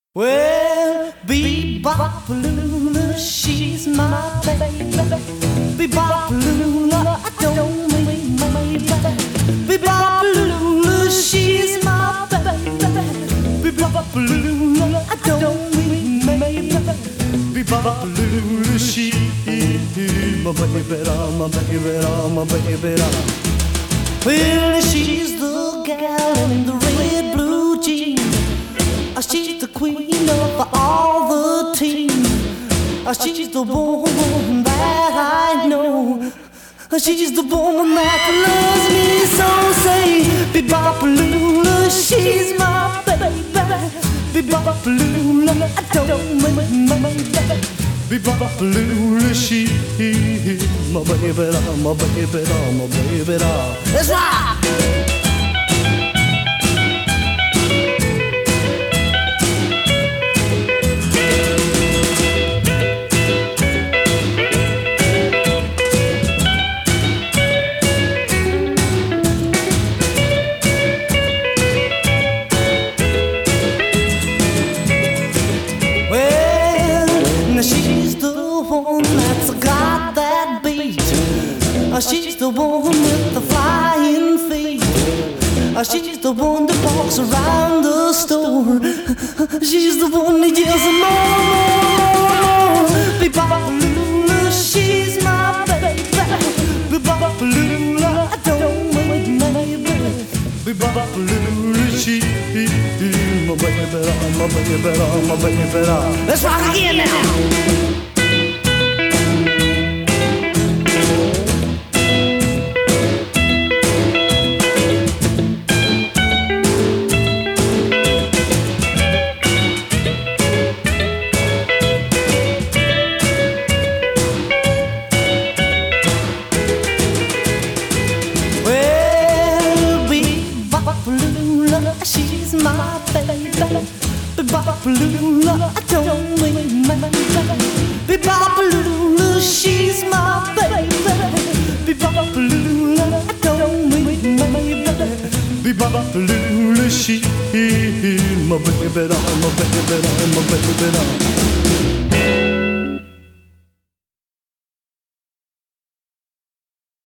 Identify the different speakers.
Speaker 1: Well, Bebop-a-lula, she's my baby. Bebop-a-lula, I don't mean maybe. Bebop-a-lula, she's my baby. Bebop-a-lula, I don't mean maybe. Bebop-a-lula, she's my baby, my baby, my baby. Well, she's the gal in the red blue jeans. She's the queen of all the team. She's the woman that I know. She's the woman that loves me so. Say, Bebop-a-lula, she's my baby. Bebop-a-lula, I don't mean maybe. Bebop-a-lula, she's my baby, my baby, my baby. Let's rock! She's the one that's got that beat. She's the one with the flying feet. She's the one that walks around the store. She's the one that yells more. Bebop-a-lula, she's my baby. Bebop-a-lula, I don't mean maybe. Bebop-a-lula, she's my baby, my baby, my baby. Let's rock again now. She's my baby. Bebop-a-lula, I don't mean maybe. Bebop-a-lula, she's my baby. Bebop-a-lula, I don't mean maybe. Bebop-a-lula, she's my baby, my baby, my baby.